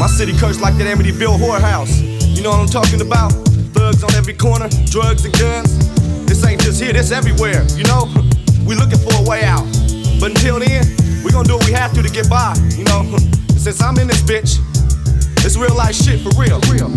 My city cursed like that Amityville whorehouse. You know what I'm talking about? Thugs on every corner, drugs and guns. This ain't just here, this everywhere, you know? We looking for a way out. But until then, we gonna do what we have to get by, you know? Since I'm in this bitch, it's real life shit for real.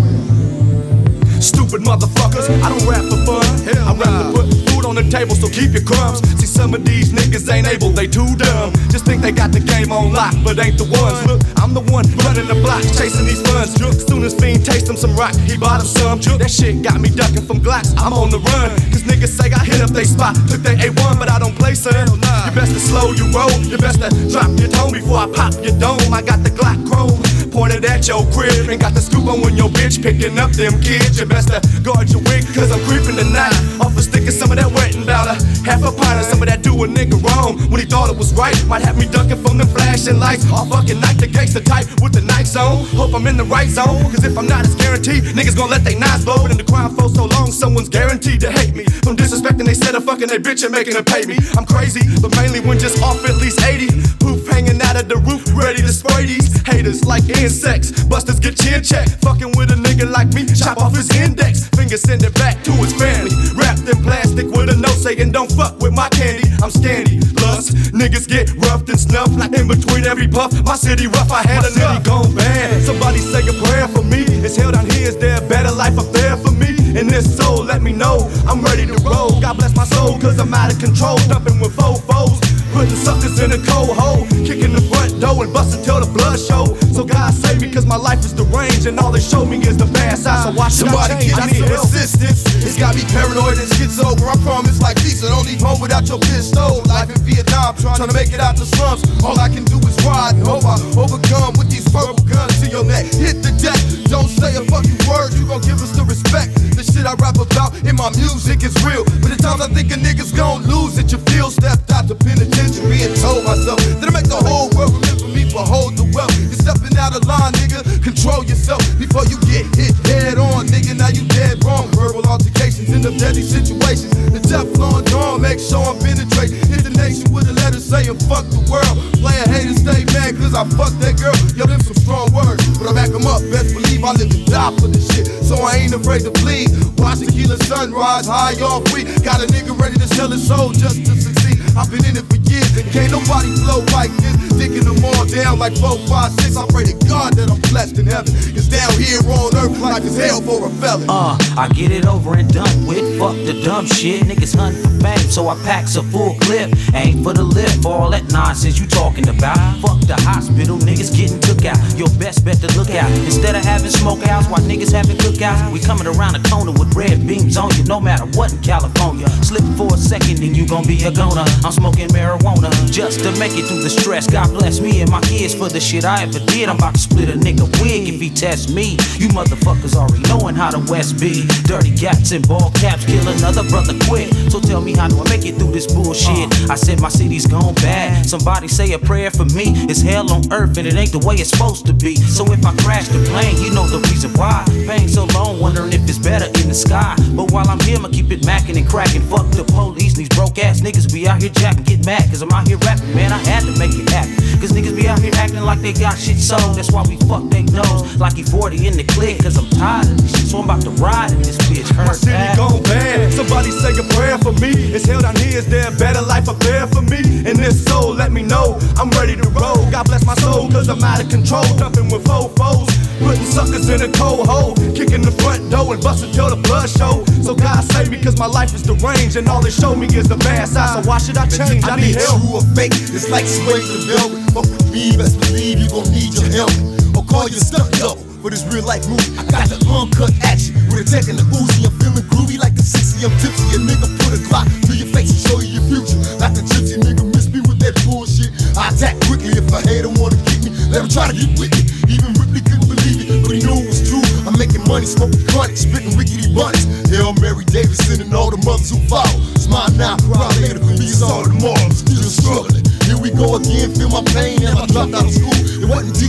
Stupid motherfuckers, I don't rap for fun. I rap to put food on the table, so keep your crumbs. See, some of these niggas ain't able, they too dumb. Just think they got the game on lock, but ain't the ones. Look, I'm the one running the block, chasing these funds. Soon as Fiend taste him some rock, he bought him some. That shit got me ducking from Glocks, I'm on the run. Cause niggas say I hit up they spot, took they A1, but I don't play, son. You best to slow your roll, you best to drop your tone before I pop your dome. I got the Glock chrome pointed at your crib, and got the scoop on when your bitch picking up them kids. You best to guard your wig, cause I'm creeping tonight. Off a stick of some of that wet and about a half a pint of some of that do a nigga wrong when he thought it was right. Might have me ducking from the flashing lights all fucking night. The gangster type with the nights on. Hope I'm in the right zone, cause if I'm not, it's guaranteed niggas gon' let they knives blow. But in the crime for so long, someone's guaranteed to hate me. From disrespecting they said of fucking they bitch and making her pay me. I'm crazy, but mainly when just off at least 80. Poof hanging out of the roof, ready to spray these haters like insects. Busters get chin checked, fucking with a nigga like me, chop off his index. Finger send it back to his family, wrapped in plastic with a note saying don't fuck with my candy. I'm scandy, lust, niggas get roughed and snuffed. Like in between every puff, my city rough, I had a nigga gone bad. Somebody say a prayer for me, it's hell down here, is there a better life up there for me? In this soul, let me know, I'm ready to roll. God bless my soul, cause I'm out of control, dumping with fofos. Putting suckers in a cold hole, kicking the front door and busting till the blood show. So God save me, cause my life is deranged, and all they show me is the bad side. So why should somebody I change? get me some assistance. It's got me paranoid and schizo. I promise like Lisa, don't leave home without your pistol. Life in Vietnam, trying to make it out the slums. All I can do is ride and hope I overcome with these purple guns to your neck. Hit the deck, don't say a fucking word, you gon' give us the respect. The shit I rap about in my music is real, but the times I think a nigga's gon' lose it, you feel. Stepped out the penitentiary and told myself that I make the whole world remember me, behold the wealth. You're stepping out of line, nigga, control yourself before you get hit head on, nigga, now you dead wrong. Verbal altercations in the deadly situations. The Teflon dawn, make sure I'm penetrate. Hit the nation with a letter saying fuck the world. Player haters stay mad cause I fucked that girl. Yo, them some strong words, but I back them up. Best believe I live and die for this shit, so I ain't afraid to bleed. Watch tequila sunrise, high on free. Got a nigga ready to sell his soul just to succeed. I've been in it for years, and can't nobody flow like this. Thinking them all down like 4, 5, 6. I pray to God that I'm blessed in heaven. It's down here on earth like it's hell for a felon. I get it over and done with. Fuck the dumb shit. Niggas hunting for fame, so I packs a full clip. Ain't for the lip, all that nonsense you talking about. Fuck the hospital, niggas getting took out. Your best bet to look out. Instead of having smokeouts while niggas having cookouts, we coming around the corner with red beams on you, no matter what in California. Slip for a second and you gon' be a goner. I'm smoking marijuana just to make it through the stress. God bless me and my kids for the shit I ever did. I'm about to split a nigga wig if he test me. You motherfuckers already knowing how the West be. Dirty gats and ball caps kill another brother quick. So tell me, how do I make it through this bullshit? I said my city's gone bad. Somebody say a prayer for me. It's hell on earth and it ain't the way it's supposed to be. So if I crash the plane, you know the reason why. Pain so long, wondering if it's better in the sky. But while I'm here, I'ma keep it macking and cracking. Fuck the police and these broke ass niggas be out here jacking. Get mad cause I'm out here rapping, man, I had to make it happen. Cause niggas be out here acting like they got shit sold. That's why we fuck they nose like he 40 in the clique. Cause I'm tired of this shit, so I'm about to ride in this bitch. My city gone bad, somebody say a prayer for me. It's hell down here, is there a better life up there for me? In this soul, let me know, I'm ready to roll. God bless my soul, cause I'm out of control. Dumping with fofos, putting suckers in a cold hole. Kicking the front door and busting till the blood show. So God save me, cause my life is deranged, and all they show me is the bad side. So why should I change? I need help. True or fake, it's like sway to the velvet. Fuck with me, best believe you gon' need your help. Or call your stunt double for this real life movie. I got the uncut action with a tech and the Uzi. I'm feeling groovy like the 60. I'm tipsy. A nigga put a clock to your face and show you your future. Like the gypsy nigga miss me with that bullshit. I attack quickly if I hate him, wanna kick me. Let him try to get with me. Even Ripley couldn't believe it, but he knew it was true. I'm making money, smoking chronic, spitting rickety bunnies. Hail Mary Davidson and all the mothers who follow. Smile now, cry later, for me it's all tomorrow. I'm still struggling. Here we go again, feel my pain as I dropped out of school. It wasn't teaching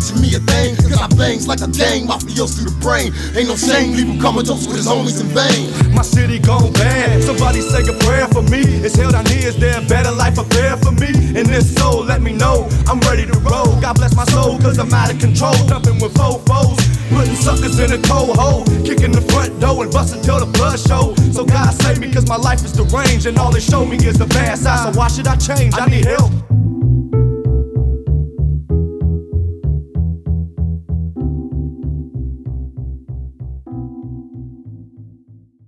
teaching me a thing, cause I bangs like a gang, mafios through the brain. Ain't no shame, leave him comatose with his homies in vain. My city gone bad, somebody say a prayer for me. It's hell down here, is there a better life up there for me? And if so, let me know, I'm ready to roll. God bless my soul, cause I'm out of control. Dumping with fofos, putting suckers in a cold hole, kicking the front door and busting till the blood show. So God save me, cause my life is deranged, and all they show me is the bad side. So why should I change? I need help.